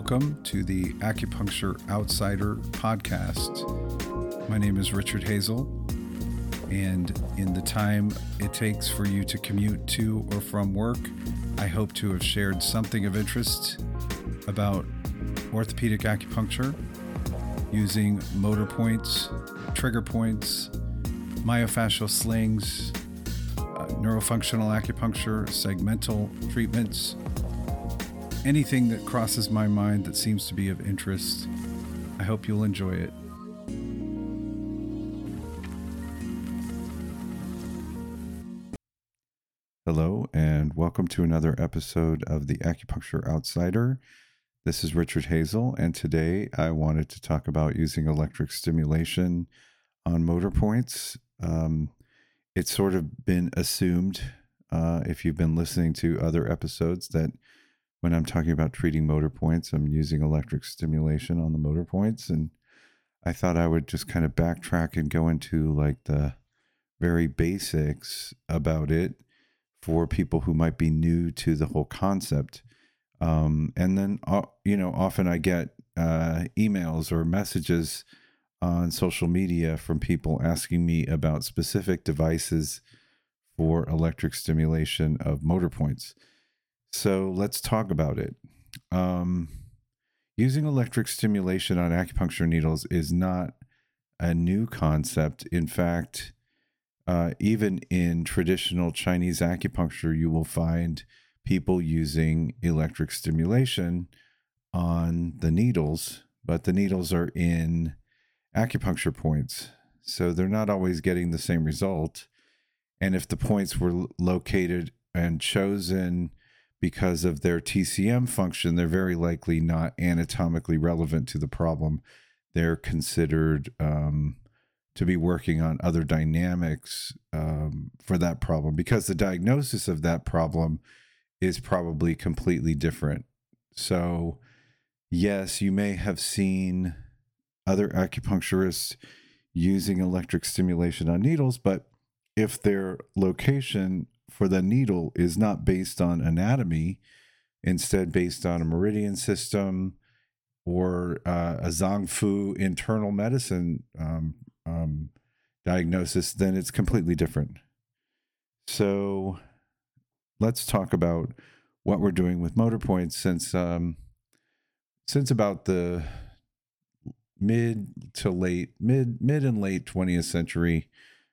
Welcome to the Acupuncture Outsider podcast. My name is Richard Hazel, and in the time it takes for you to commute to or from work, I hope to have shared something of interest about orthopedic acupuncture using motor points, trigger points, myofascial slings, neurofunctional acupuncture, segmental treatments, anything that crosses my mind that seems to be of interest. I hope you'll enjoy it. Hello, and welcome to another episode of the Acupuncture Outsider. This is Richard Hazel, and today I wanted to talk about using electric stimulation on motor points. It's sort of been assumed, if you've been listening to other episodes, that when I'm talking about treating motor points, I'm using electric stimulation on the motor points. And I thought I would just kind of backtrack and go into like the very basics about it for people who might be new to the whole concept. And then, often I get emails or messages on social media from people asking me about specific devices for electric stimulation of motor points. So let's talk about it. Using electric stimulation on acupuncture needles is not a new concept. In fact, even in traditional Chinese acupuncture, you will find people using electric stimulation on the needles, but the needles are in acupuncture points, so they're not always getting the same result. And if the points were located and chosen because of their TCM function, they're very likely not anatomically relevant to the problem. They're considered to be working on other dynamics for that problem, because the diagnosis of that problem is probably completely different. So, yes, you may have seen other acupuncturists using electric stimulation on needles, but if their location for the needle is not based on anatomy, instead based on a meridian system or a Zhang Fu internal medicine diagnosis, then it's completely different. So let's talk about what we're doing with motor points since about the mid and late 20th century.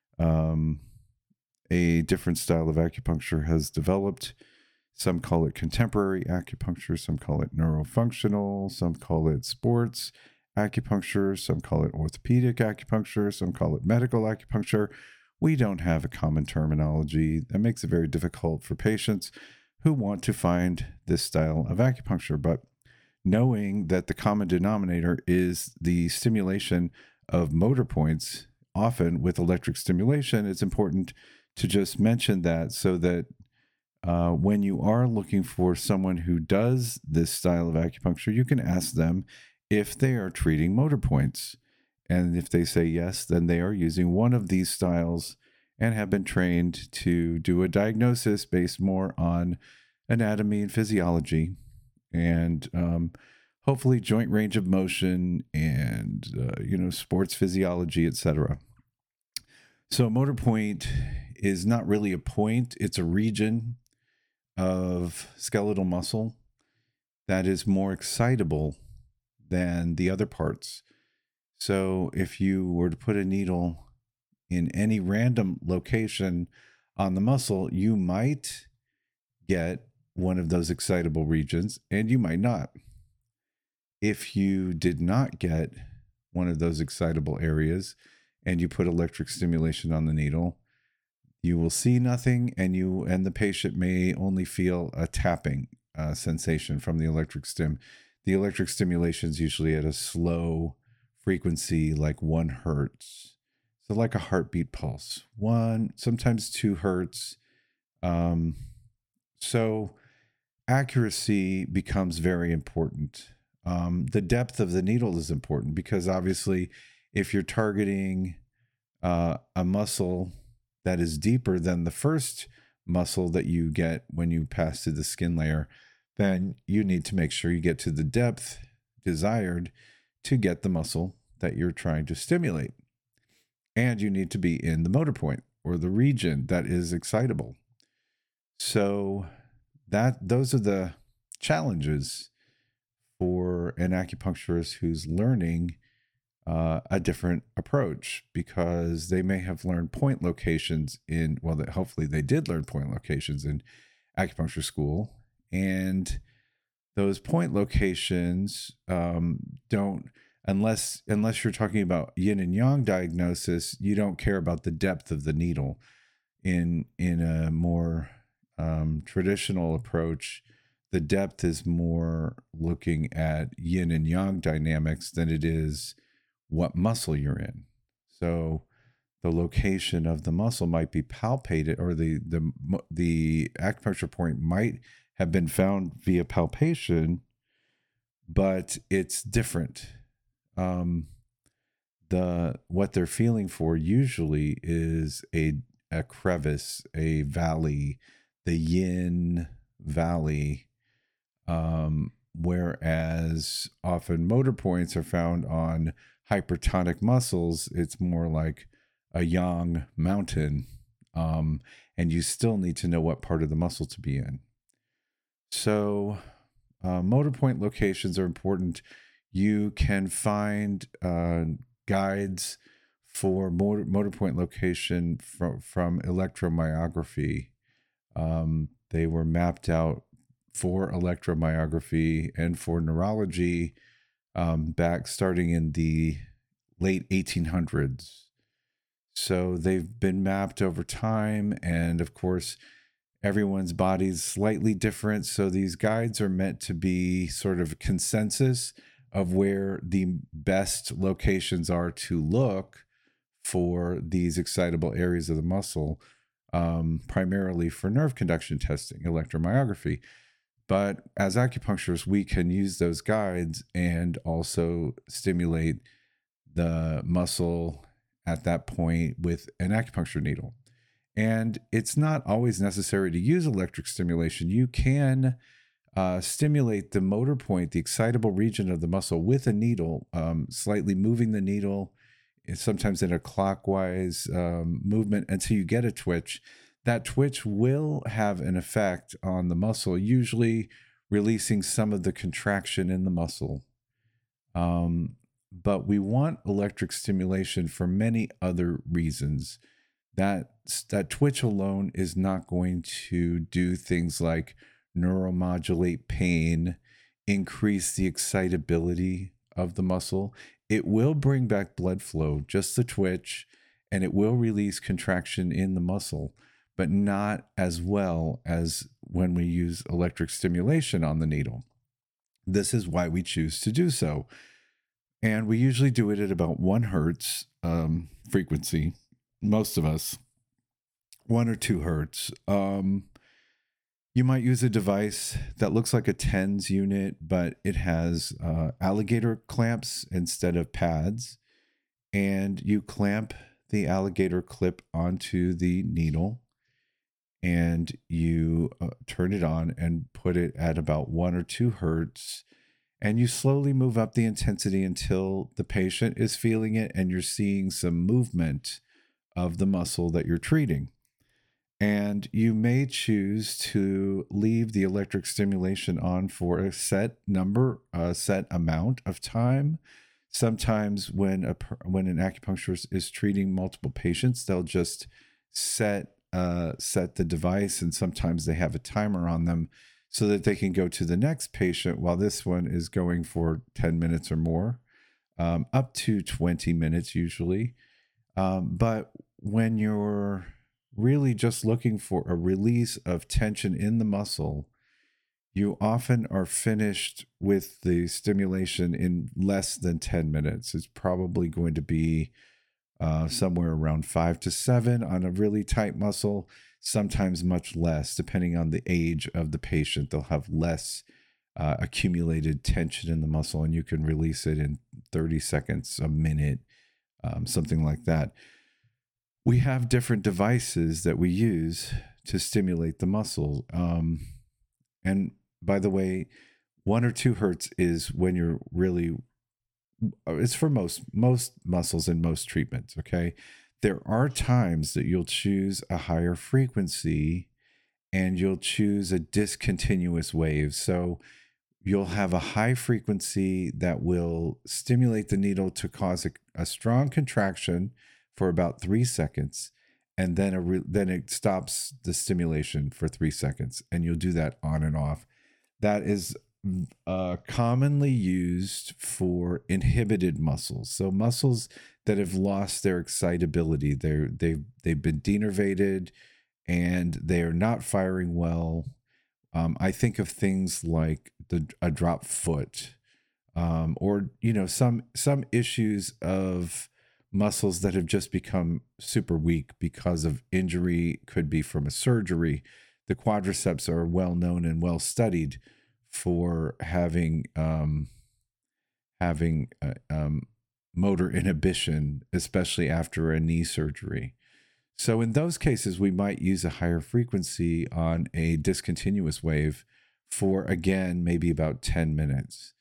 A different style of acupuncture has developed. Some call it contemporary acupuncture, some call it neurofunctional, some call it sports acupuncture, some call it orthopedic acupuncture, some call it medical acupuncture. We don't have a common terminology. That makes it very difficult for patients who want to find this style of acupuncture. But knowing that the common denominator is the stimulation of motor points, often with electric stimulation, it's important to just mention that, so that when you are looking for someone who does this style of acupuncture, you can ask them if they are treating motor points. And if they say yes, then they are using one of these styles and have been trained to do a diagnosis based more on anatomy and physiology, and hopefully joint range of motion and sports physiology, etc. So motor point is not really a point, it's a region of skeletal muscle that is more excitable than the other parts. So if you were to put a needle in any random location on the muscle, you might get one of those excitable regions, and you might not. If you did not get one of those excitable areas and you put electric stimulation on the needle, you will see nothing, and the patient may only feel a tapping sensation from the electric stim. The electric stimulation is usually at a slow frequency, like 1 hertz. So like a heartbeat pulse, 1, sometimes 2 hertz. So accuracy becomes very important. The depth of the needle is important, because obviously if you're targeting a muscle that is deeper than the first muscle that you get when you pass through the skin layer, then you need to make sure you get to the depth desired to get the muscle that you're trying to stimulate. And you need to be in the motor point or the region that is excitable. So those are the challenges for an acupuncturist who's learning a different approach, because they may have learned point locations hopefully they did learn point locations in acupuncture school, and those point locations don't, unless you're talking about yin and yang diagnosis, you don't care about the depth of the needle. In a more traditional approach, the depth is more looking at yin and yang dynamics than it is what muscle you're in. So the location of the muscle might be palpated, or the acupuncture point might have been found via palpation, but it's different. What they're feeling for usually is a crevice, a valley, the yin valley, whereas often motor points are found on hypertonic muscles. It's more like a yang mountain, and you still need to know what part of the muscle to be in. So motor point locations are important. You can find guides for motor point location from electromyography. They were mapped out for electromyography and for neurology back starting in the late 1800s. So they've been mapped over time, and of course, everyone's body's slightly different. So these guides are meant to be sort of a consensus of where the best locations are to look for these excitable areas of the muscle, primarily for nerve conduction testing, electromyography. But as acupuncturists, we can use those guides and also stimulate the muscle at that point with an acupuncture needle. And it's not always necessary to use electric stimulation. You can stimulate the motor point, the excitable region of the muscle, with a needle, slightly moving the needle, sometimes in a clockwise movement, until you get a twitch. That twitch will have an effect on the muscle, usually releasing some of the contraction in the muscle. But we want electric stimulation for many other reasons. That twitch alone is not going to do things like neuromodulate pain, increase the excitability of the muscle. It will bring back blood flow, just the twitch, and it will release contraction in the muscle, but not as well as when we use electric stimulation on the needle. This is why we choose to do so. And we usually do it at about 1 hertz frequency, most of us, 1 or 2 hertz. You might use a device that looks like a TENS unit, but it has alligator clamps instead of pads. And you clamp the alligator clip onto the needle, and you turn it on and put it at about 1 or 2 hertz. And you slowly move up the intensity until the patient is feeling it and you're seeing some movement of the muscle that you're treating. And you may choose to leave the electric stimulation on for a set amount of time. Sometimes when an acupuncturist is treating multiple patients, they'll just set the device, and sometimes they have a timer on them so that they can go to the next patient while this one is going for 10 minutes or more, up to 20 minutes usually. But when you're really just looking for a release of tension in the muscle, you often are finished with the stimulation in less than 10 minutes. It's probably going to be somewhere around 5 to 7 on a really tight muscle, sometimes much less, depending on the age of the patient. They'll have less accumulated tension in the muscle, and you can release it in 30 seconds, a minute, something like that. We have different devices that we use to stimulate the muscle. And by the way, 1 or 2 hertz is when you're really, it's for most muscles and most treatments. Okay. There are times that you'll choose a higher frequency and you'll choose a discontinuous wave. So you'll have a high frequency that will stimulate the needle to cause a strong contraction for about 3 seconds, and then then it stops the stimulation for 3 seconds, and you'll do that on and off. That is commonly used for inhibited muscles, so muscles that have lost their excitability. They've been denervated and they are not firing well. I think of things like a drop foot, or some issues of muscles that have just become super weak because of injury. Could be from a surgery. The quadriceps are well known and well studied for having motor inhibition, especially after a knee surgery. So in those cases, we might use a higher frequency on a discontinuous wave for, again, maybe about 10 minutes.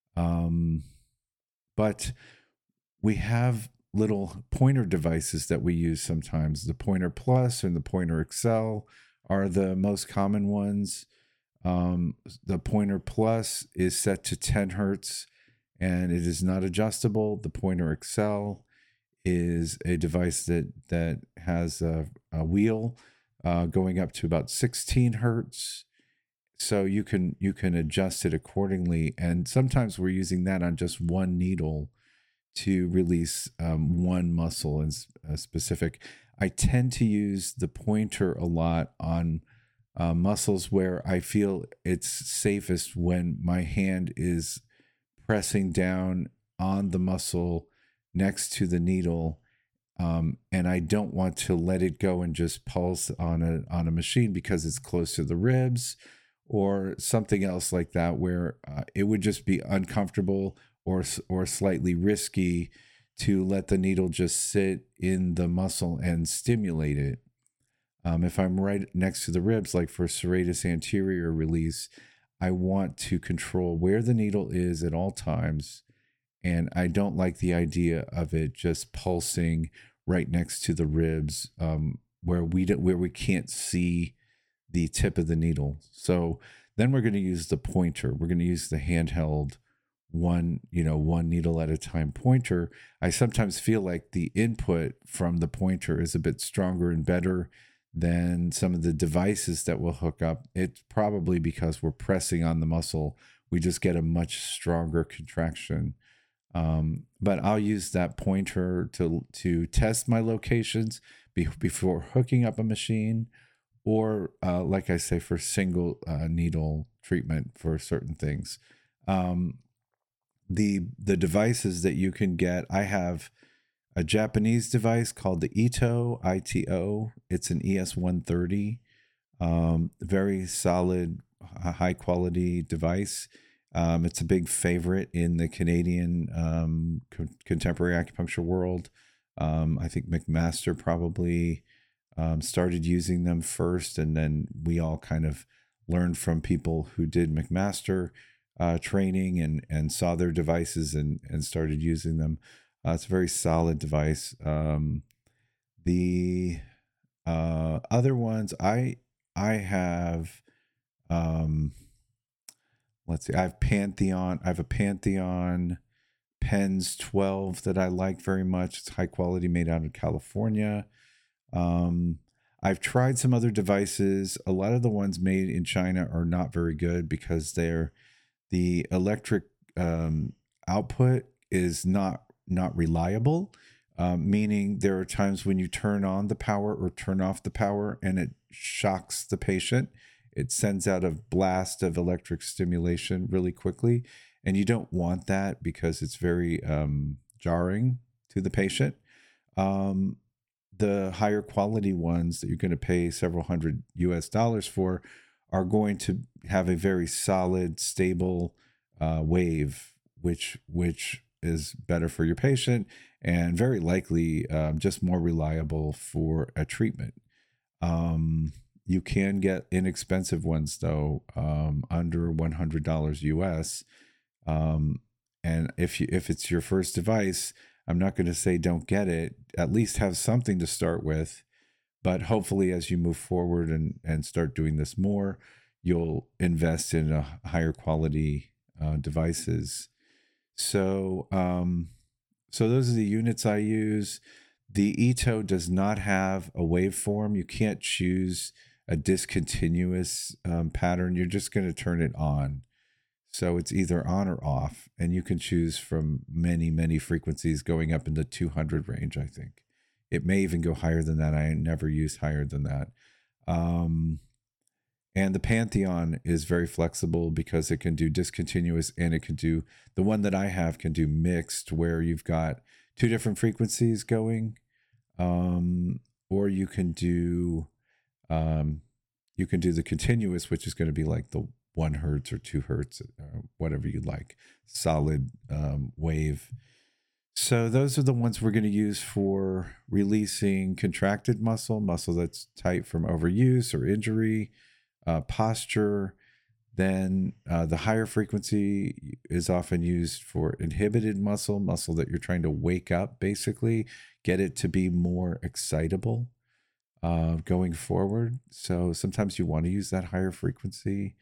But we have little pointer devices that we use sometimes. The Pointer Plus and the Pointer Excel are the most common ones. The Pointer Plus is set to 10 hertz and it is not adjustable. The Pointer Excel is a device that has a wheel going up to about 16 hertz, so you can adjust it accordingly. And sometimes we're using that on just one needle to release one muscle in specific. I tend to use the pointer a lot on muscles where I feel it's safest, when my hand is pressing down on the muscle next to the needle, and I don't want to let it go and just pulse on a machine because it's close to the ribs or something else like that, where it would just be uncomfortable or slightly risky to let the needle just sit in the muscle and stimulate it. If I'm right next to the ribs, like for serratus anterior release, I want to control where the needle is at all times. And I don't like the idea of it just pulsing right next to the ribs, where we can't see the tip of the needle. So then we're going to use the pointer. We're going to use the handheld one needle at a time pointer. I sometimes feel like the input from the pointer is a bit stronger and better than some of the devices that will hook up. It's probably because we're pressing on the muscle. We just get a much stronger contraction. But I'll use that pointer to test my locations before hooking up a machine, or like I say, for single needle treatment for certain things. The devices that you can get, I have a Japanese device called the ITO. It's an ES130, very solid, high quality device. It's a big favorite in the Canadian contemporary acupuncture world. I think McMaster probably started using them first, and then we all kind of learned from people who did McMaster training and saw their devices and started using them. It's a very solid device. The other ones I have. Let's see. I have Pantheon. I have a Pantheon Pens 12 that I like very much. It's high quality, made out of California. I've tried some other devices. A lot of the ones made in China are not very good because the electric output is not reliable. Meaning there are times when you turn on the power or turn off the power and it shocks the patient. It sends out a blast of electric stimulation really quickly. And you don't want that because it's very jarring to the patient. The higher quality ones that you're going to pay several hundred US dollars are going to have a very solid, stable wave, which is better for your patient and very likely just more reliable for a treatment. You can get inexpensive ones though, under $100 US. Um, and if it's your first device, I'm not going to say don't get it. At least have something to start with. But hopefully, as you move forward and start doing this more, you'll invest in a higher quality devices. So, so those are the units I use. The Ito does not have a waveform. You can't choose a discontinuous pattern. You're just going to turn it on. So it's either on or off, and you can choose from many, many frequencies going up in the 200 range, I think. It may even go higher than that. I never used higher than that. And the Pantheon is very flexible because it can do discontinuous, and it can do, the one that I have can do mixed, where you've got two different frequencies going. Or you can do the continuous, which is going to be like the 1 hertz or 2 hertz, whatever you like, solid wave. So those are the ones we're going to use for releasing contracted muscle that's tight from overuse or injury, posture. Then the higher frequency is often used for inhibited muscle that you're trying to wake up, basically, get it to be more excitable going forward. So sometimes you want to use that higher frequency.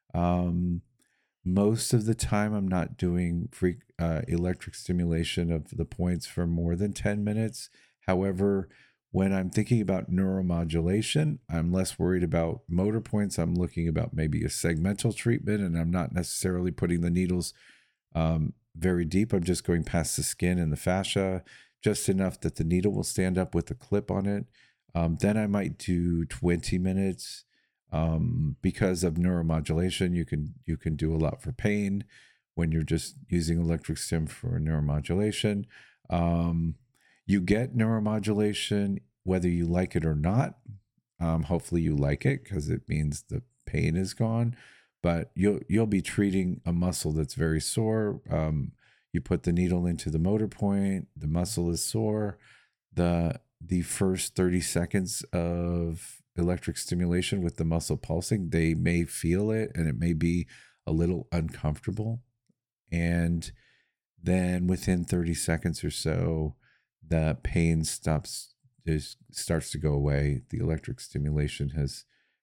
Most of the time, I'm not doing electric stimulation of the points for more than 10 minutes. However, when I'm thinking about neuromodulation, I'm less worried about motor points. I'm looking about maybe a segmental treatment, and I'm not necessarily putting the needles very deep. I'm just going past the skin and the fascia, just enough that the needle will stand up with a clip on it. Then I might do 20 minutes. Because of neuromodulation, you can do a lot for pain when you're just using electric stim for neuromodulation. You get neuromodulation whether you like it or not. Hopefully you like it, because it means the pain is gone. But you'll be treating a muscle that's very sore. You put the needle into the motor point, the muscle is sore. The first 30 seconds of electric stimulation with the muscle pulsing, they may feel it, and it may be a little uncomfortable. And then within 30 seconds or so, the pain starts to go away. The electric stimulation has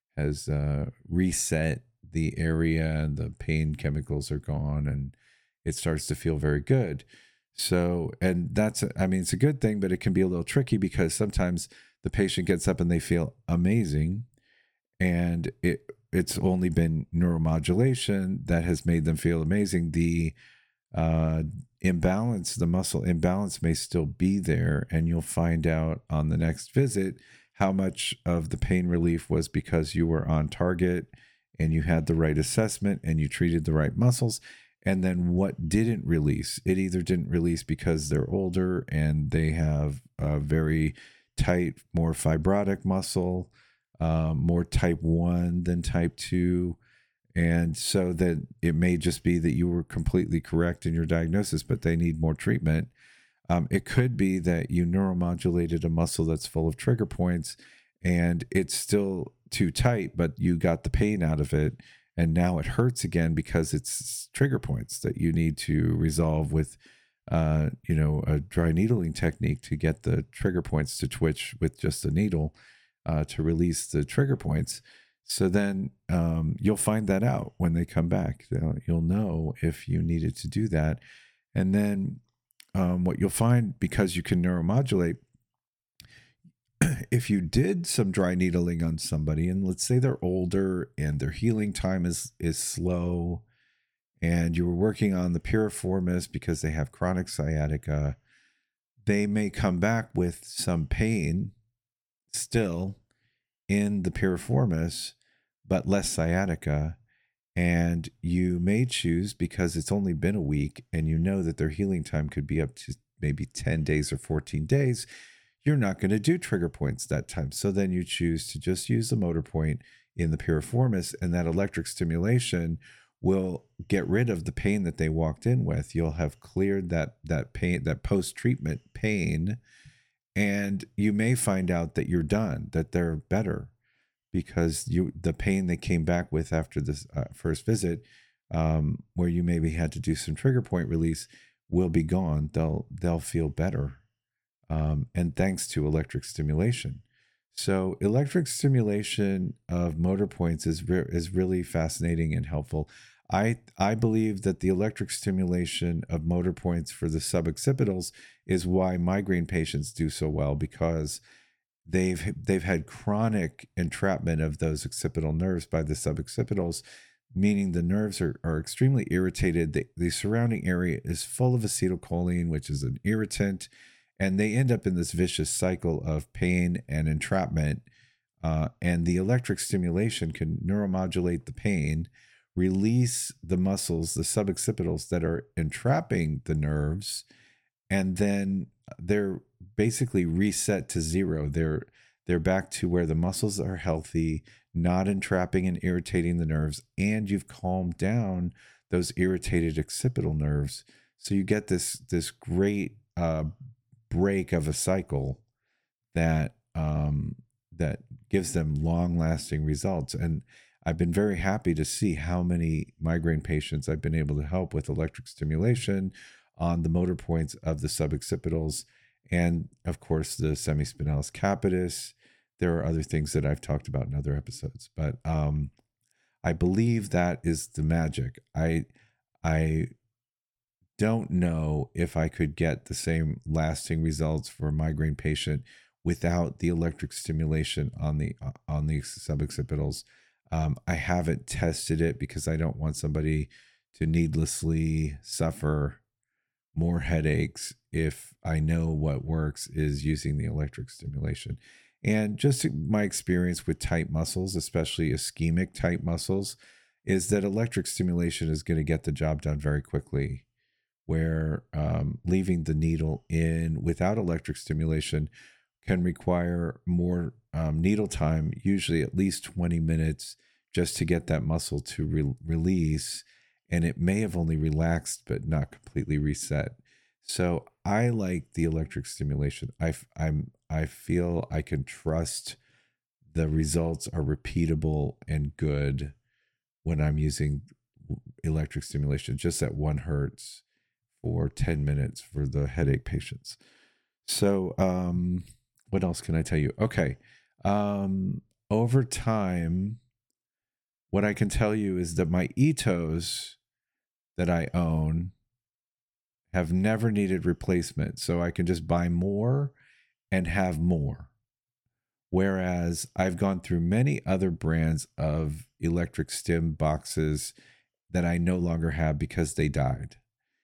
reset the area, and the pain chemicals are gone, and it starts to feel very good. So, and that's, I mean, it's a good thing, but it can be a little tricky, because sometimes the patient gets up and they feel amazing, and it's only been neuromodulation that has made them feel amazing. The imbalance, the muscle imbalance, may still be there, and you'll find out on the next visit how much of the pain relief was because you were on target and you had the right assessment and you treated the right muscles. And then what didn't release? It either didn't release because they're older and they have a very tight, more fibrotic muscle, more type 1 than type 2. And so that it may just be that you were completely correct in your diagnosis, but they need more treatment. It could be that you neuromodulated a muscle that's full of trigger points and it's still too tight, but you got the pain out of it. And now it hurts again because it's trigger points that you need to resolve with, a dry needling technique to get the trigger points to twitch with just a needle to release the trigger points. So then you'll find that out when they come back. You'll know if you needed to do that. And then what you'll find, because you can neuromodulate, if you did some dry needling on somebody, and let's say they're older and their healing time is slow, and you were working on the piriformis because they have chronic sciatica, they may come back with some pain still in the piriformis, but less sciatica. And you may choose, because it's only been a week and you know that their healing time could be up to maybe 10 days or 14 days, you're not going to do trigger points that time. So then you choose to just use the motor point in the piriformis, and that electric stimulation will get rid of the pain that they walked in with. You'll have cleared that pain, that post-treatment pain, and you may find out that you're done, that they're better. because the pain they came back with after this first visit, where you maybe had to do some trigger point release, will be gone. They'll feel better, and thanks to electric stimulation. So electric stimulation of motor points is really fascinating and helpful. I believe that the electric stimulation of motor points for the suboccipitals is why migraine patients do so well, because they've had chronic entrapment of those occipital nerves by the suboccipitals, meaning the nerves are extremely irritated. The surrounding area is full of acetylcholine, which is an irritant, and they end up in this vicious cycle of pain and entrapment. And the electric stimulation can neuromodulate the pain, release the muscles, the suboccipitals that are entrapping the nerves, and then they're basically reset to zero. They're back to where the muscles are healthy, not entrapping and irritating the nerves, and you've calmed down those irritated occipital nerves. So you get this great break of a cycle that that gives them long-lasting results. And I've been very happy to see how many migraine patients I've been able to help with electric stimulation on the motor points of the suboccipitals, and of course the semispinalis capitis. There are other things that I've talked about in other episodes, but I believe that is the magic. I don't know if I could get the same lasting results for a migraine patient without the electric stimulation on the suboccipitals. I haven't tested it because I don't want somebody to needlessly suffer more headaches if I know what works is using the electric stimulation. And just my experience with tight muscles, especially ischemic tight muscles, is that electric stimulation is going to get the job done very quickly, where leaving the needle in without electric stimulation can require more needle time, usually at least 20 minutes, just to get that muscle to release. And it may have only relaxed, but not completely reset. So I like the electric stimulation. I feel I can trust the results are repeatable and good when I'm using electric stimulation, just at 1 hertz for 10 minutes for the headache patients. So what else can I tell you? Okay. Over time, what I can tell you is that my ETOs that I own have never needed replacement. So I can just buy more and have more. Whereas I've gone through many other brands of electric stim boxes that I no longer have because they died.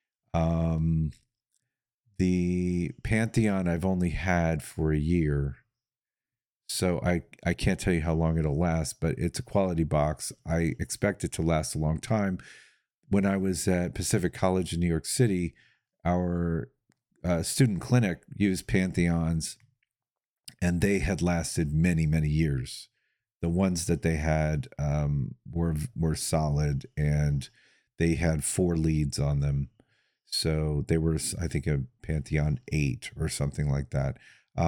The Pantheon I've only had for a year. So I can't tell you how long it'll last, but it's a quality box. I expect it to last a long time. When I was at Pacific College in New York City, our student clinic used Pantheons, and they had lasted many, many years. The ones that they had were solid, and they had 4 leads on them. So they were, I think, a Pantheon 8 or something like that.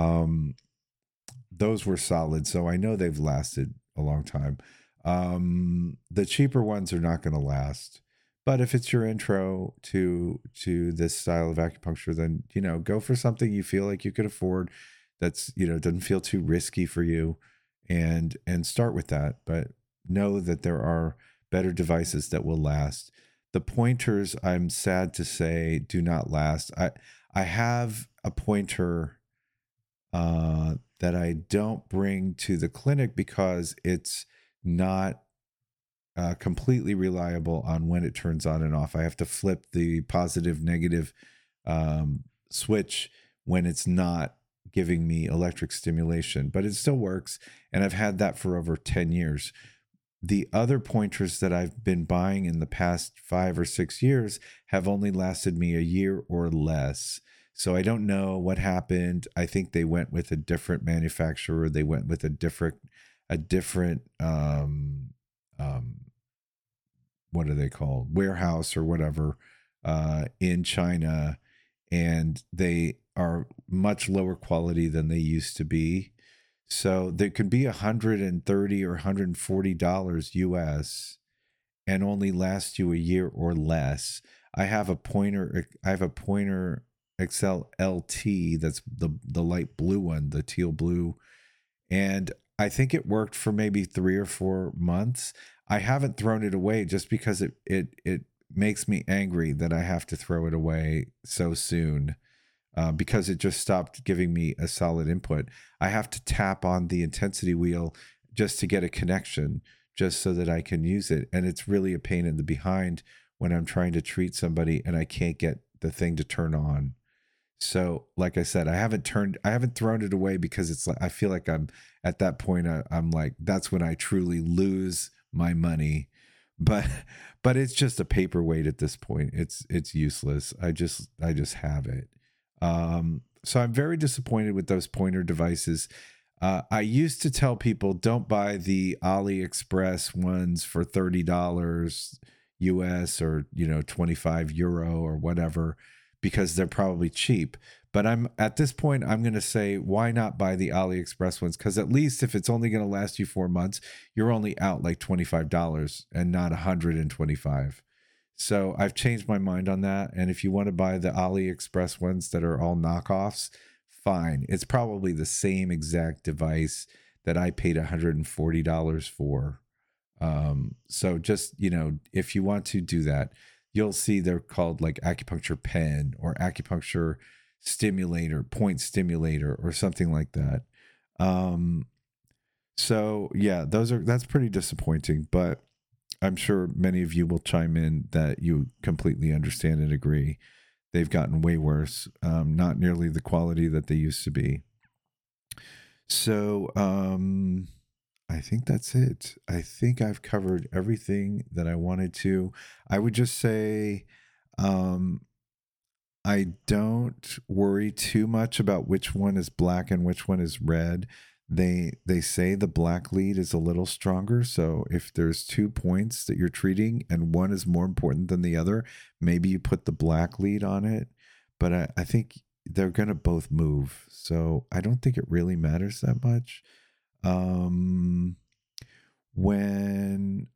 Those were solid, so I know they've lasted a long time. The cheaper ones are not going to last, but if it's your intro to this style of acupuncture, then go for something you feel like you could afford. That's doesn't feel too risky for you, and start with that. But know that there are better devices that will last. The pointers, I'm sad to say, do not last. I have a pointer that I don't bring to the clinic because it's not completely reliable on when it turns on and off. I have to flip the positive, negative switch when it's not giving me electric stimulation, but it still works. And I've had that for over 10 years. The other pointers that I've been buying in the past 5 or 6 years have only lasted me a year or less. So I don't know what happened. I think they went with a different manufacturer. They went with a different what are they called? Warehouse or whatever in China. And they are much lower quality than they used to be. So there could be $130 or $140 US and only last you a year or less. I have a Pointer Excel LT that's the light blue one, the teal blue, and I think it worked for maybe 3 or 4 months. I haven't thrown it away just because it makes me angry that I have to throw it away so soon, because it just stopped giving me a solid input. I have to tap on the intensity wheel just to get a connection, just so that I can use it. And it's really a pain in the behind when I'm trying to treat somebody and I can't get the thing to turn on. So, like I said, I haven't thrown it away because it's like, I feel like I'm at that point, I'm like, that's when I truly lose my money. But, but it's just a paperweight at this point. It's useless. I just have it. So I'm very disappointed with those pointer devices. I used to tell people don't buy the AliExpress ones for $30 US, or 25 euro or whatever, because they're probably cheap. But I'm at this point, I'm going to say, why not buy the AliExpress ones? Because at least if it's only going to last you 4 months, you're only out like $25 and not 125. So I've changed my mind on that. And if you want to buy the AliExpress ones that are all knockoffs, fine. It's probably the same exact device that I paid $140 for. So just, if you want to do that, you'll see they're called like acupuncture pen or acupuncture stimulator, point stimulator, or something like that. Um, so yeah, that's pretty disappointing, but I'm sure many of you will chime in that you completely understand and agree. They've gotten way worse, not nearly the quality that they used to be. So I think that's it. I think I've covered everything that I wanted to. I would just say, um, I don't worry too much about which one is black and which one is red. They say the black lead is a little stronger, so if there's 2 points that you're treating and one is more important than the other, maybe you put the black lead on it. But I think they're gonna both move, so I don't think it really matters that much. Um, when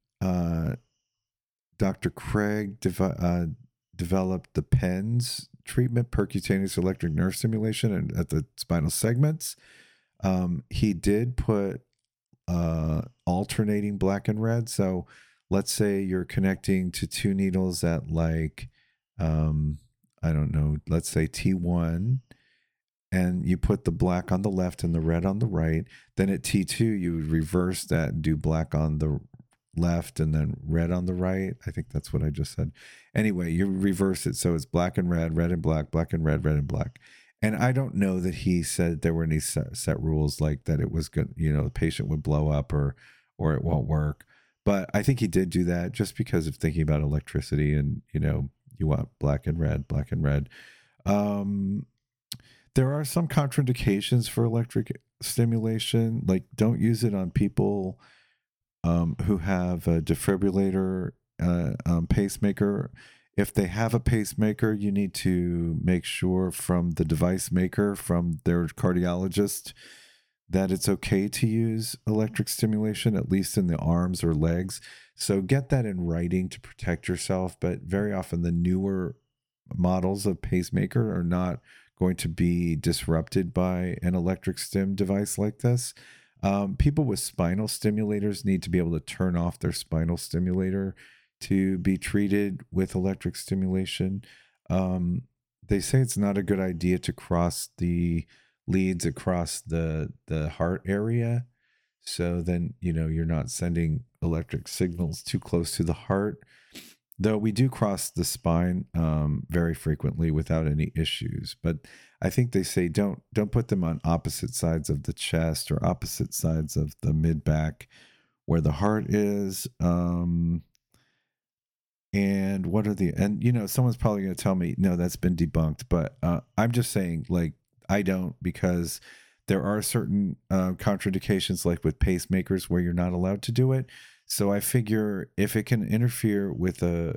Dr. Craig developed the PENS treatment, percutaneous electric nerve stimulation, and at the spinal segments, he did put alternating black and red. So let's say you're connecting to two needles at like, I don't know, let's say T1, and you put the black on the left and the red on the right. Then at T2, you would reverse that and do black on the left and then red on the right. I think that's what I just said. Anyway, you reverse it so it's black and red and black and red and black. And I don't know that he said there were any set rules like that it was good, the patient would blow up or it won't work. But I think he did do that just because of thinking about electricity and, you want black and red, black and red. Um, there are some contraindications for electric stimulation, like don't use it on people who have a defibrillator, pacemaker. If they have a pacemaker, you need to make sure from the device maker, from their cardiologist, that it's okay to use electric stimulation, at least in the arms or legs. So get that in writing to protect yourself. But very often, the newer models of pacemaker are not going to be disrupted by an electric stim device like this. People with spinal stimulators need to be able to turn off their spinal stimulator to be treated with electric stimulation. They say it's not a good idea to cross the leads across the heart area. So then, you're not sending electric signals too close to the heart. Though we do cross the spine very frequently without any issues. But I think they say don't put them on opposite sides of the chest or opposite sides of the mid back where the heart is. And what are someone's probably going to tell me, no, that's been debunked. But I'm just saying, like, I don't, because there are certain contraindications, like with pacemakers, where you're not allowed to do it. So I figure if it can interfere with a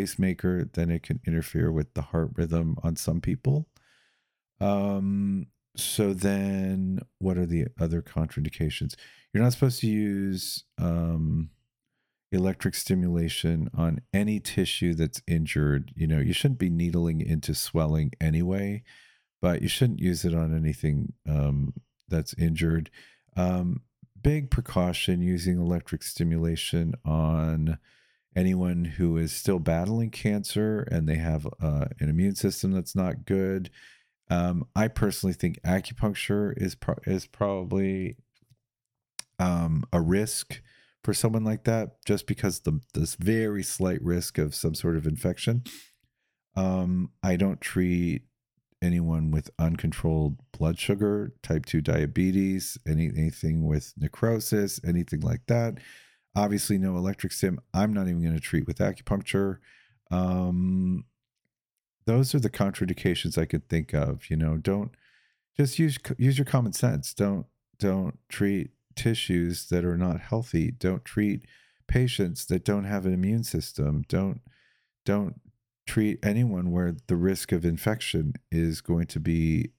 pacemaker, then it can interfere with the heart rhythm on some people. So then what are the other contraindications? You're not supposed to use electric stimulation on any tissue that's injured. You shouldn't be needling into swelling anyway, but you shouldn't use it on anything that's injured. Um, Big precaution using electric stimulation on anyone who is still battling cancer and they have an immune system that's not good. I personally think acupuncture is probably a risk for someone like that, just because this very slight risk of some sort of infection. I don't treat anyone with uncontrolled blood sugar, type 2 diabetes, anything with necrosis, anything like that. Obviously, no electric stim. I'm not even going to treat with acupuncture. Um, those are the contraindications I could think of. Don't just use your common sense. Don't treat tissues that are not healthy. Don't treat patients that don't have an immune system. Don't treat anyone where the risk of infection is going to be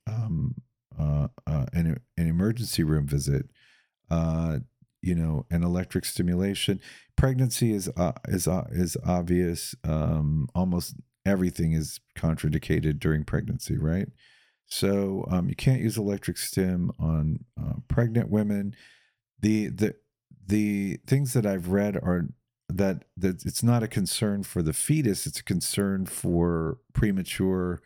an emergency room visit. Uh, an electric stimulation. Pregnancy is obvious. Almost everything is contraindicated during pregnancy, right? So you can't use electric stim on pregnant women. The things that I've read are that it's not a concern for the fetus; it's a concern for premature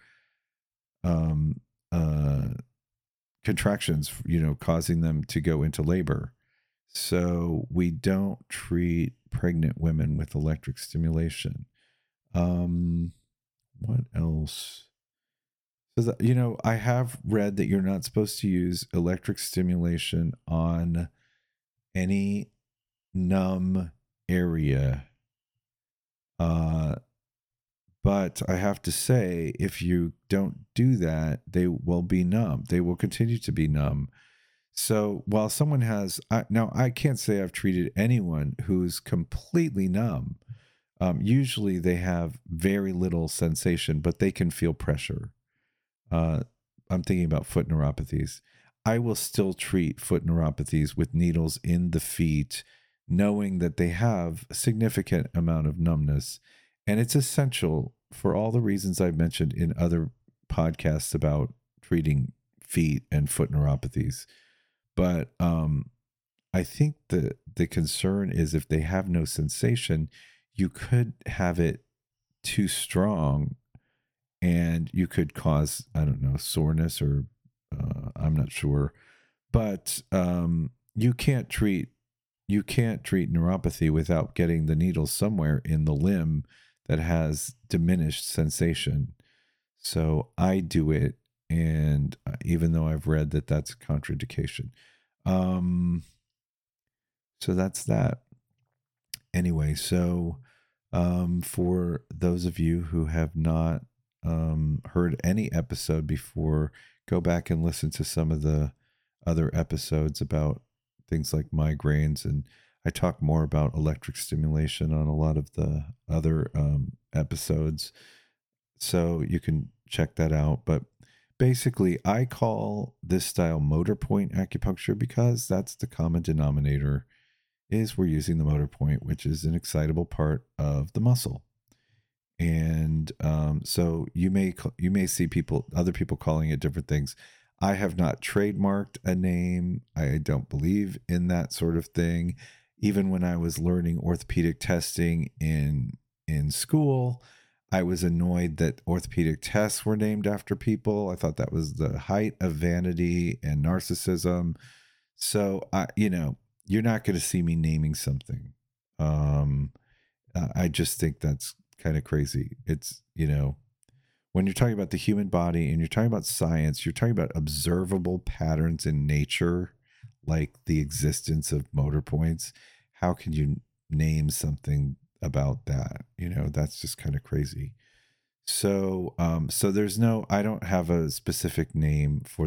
um, uh, contractions. Causing them to go into labor. So we don't treat pregnant women with electric stimulation. Um, what else? So I have read that you're not supposed to use electric stimulation on any numb area. Uh, but I have to say, if you don't do that, they will be numb. They will continue to be numb. So while someone has, now I can't say I've treated anyone who's completely numb. Usually they have very little sensation, but they can feel pressure. Uh, I'm thinking about foot neuropathies. I will still treat foot neuropathies with needles in the feet, knowing that they have a significant amount of numbness. And it's essential for all the reasons I've mentioned in other podcasts about treating feet and foot neuropathies. But I think the concern is if they have no sensation, you could have it too strong and you could cause, I don't know, soreness or I'm not sure. But you can't treat neuropathy without getting the needle somewhere in the limb that has diminished sensation. So I do it, and even though I've read that that's a contraindication. Um, so that's that. Anyway, so for those of you who have not heard any episode before, go back and listen to some of the other episodes about things like migraines. And I talk more about electric stimulation on a lot of the other episodes. So you can check that out. But basically, I call this style motor point acupuncture because that's the common denominator is we're using the motor point, which is an excitable part of the muscle. And so you may see other people calling it different things. I have not trademarked a name. I don't believe in that sort of thing. Even when I was learning orthopedic testing in school, I was annoyed that orthopedic tests were named after people. I thought that was the height of vanity and narcissism. So you're not going to see me naming something. Um, I just think that's kind of crazy. It's, when you're talking about the human body and you're talking about science, you're talking about observable patterns in nature, like the existence of motor points. How can you name something about that? That's just kind of crazy. So I don't have a specific name for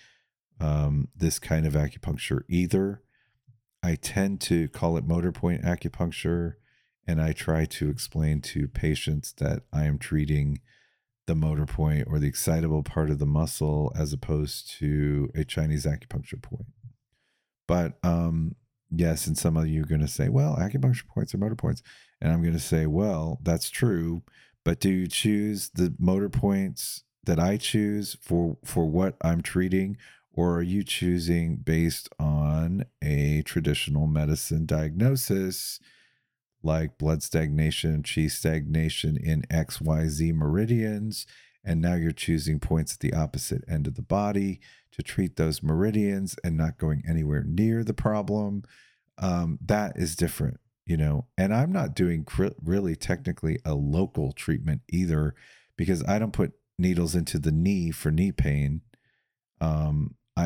this kind of acupuncture either. I tend to call it motor point acupuncture, and I try to explain to patients that I am treating the motor point or the excitable part of the muscle as opposed to a Chinese acupuncture point. But yes, and some of you are going to say, well, acupuncture points are motor points. And I'm going to say, well, that's true. But do you choose the motor points that I choose for what I'm treating? Or are you choosing based on a traditional medicine diagnosis like blood stagnation, chi stagnation in XYZ meridians? And now you're choosing points at the opposite end of the body to treat those meridians and not going anywhere near the problem. That is different, and I'm not doing really technically a local treatment either, because I don't put needles into the knee for knee pain. I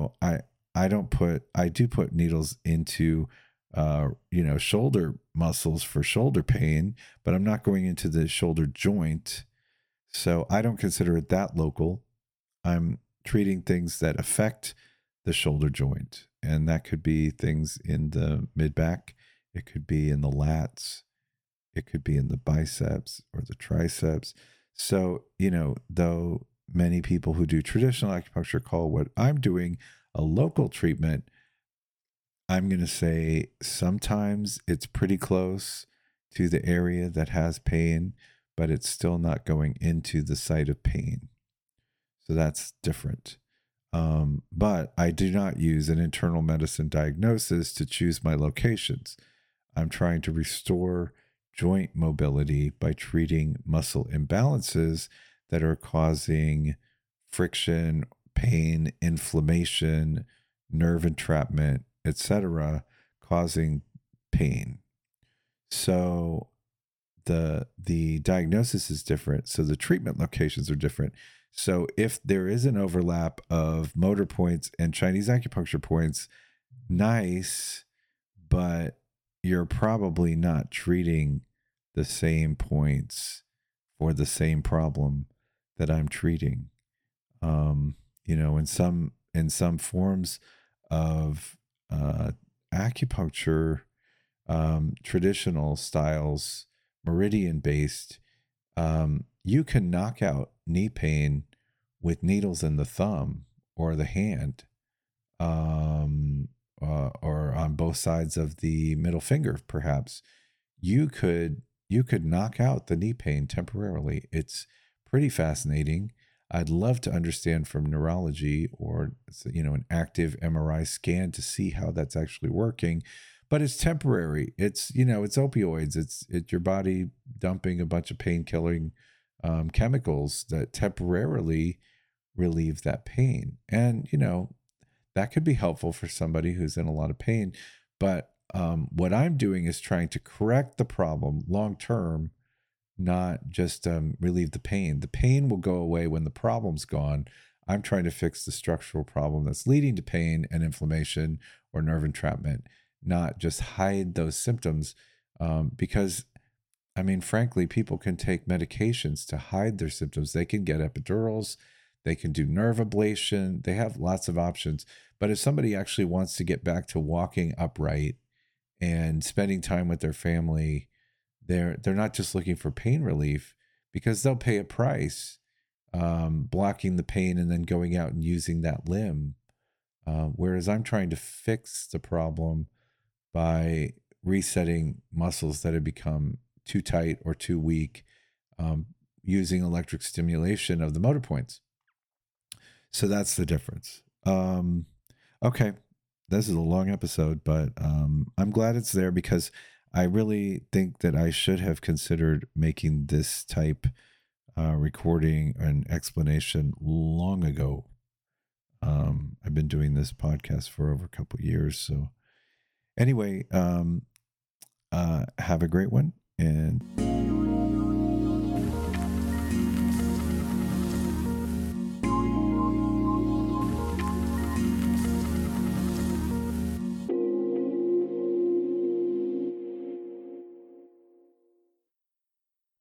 do put needles into, shoulder muscles for shoulder pain, but I'm not going into the shoulder joint. So I don't consider it that local. I'm treating things that affect the shoulder joint. And that could be things in the mid back. It could be in the lats. It could be in the biceps or the triceps. So, though many people who do traditional acupuncture call what I'm doing a local treatment, I'm going to say sometimes it's pretty close to the area that has pain, but it's still not going into the site of pain. So that's different. But I do not use an internal medicine diagnosis to choose my locations. I'm trying to restore joint mobility by treating muscle imbalances that are causing friction, pain, inflammation, nerve entrapment, etc., causing pain. So the diagnosis is different. So the treatment locations are different. So if there is an overlap of motor points and Chinese acupuncture points, nice, but you're probably not treating the same points for the same problem that I'm treating. In some forms of acupuncture, traditional styles, meridian based, you can knock out knee pain with needles in the thumb or the hand, or on both sides of the middle finger, perhaps. You could knock out the knee pain temporarily. It's pretty fascinating. I'd love to understand from neurology or an active MRI scan to see how that's actually working. But it's temporary. It's it's opioids. It's your body dumping a bunch of pain-killing chemicals that temporarily relieve that pain. And that could be helpful for somebody who's in a lot of pain. But what I'm doing is trying to correct the problem long term, not just relieve the pain. The pain will go away when the problem's gone. I'm trying to fix the structural problem that's leading to pain and inflammation or nerve entrapment, not just hide those symptoms. Because, frankly, people can take medications to hide their symptoms. They can get epidurals. They can do nerve ablation. They have lots of options. But if somebody actually wants to get back to walking upright and spending time with their family, they're not just looking for pain relief, because they'll pay a price blocking the pain and then going out and using that limb. Whereas I'm trying to fix the problem by resetting muscles that have become too tight or too weak, using electric stimulation of the motor points. So that's the difference. Okay, this is a long episode, but I'm glad it's there, because I really think that I should have considered making this type recording and explanation long ago. I've been doing this podcast for over a couple of years. So anyway, have a great one, and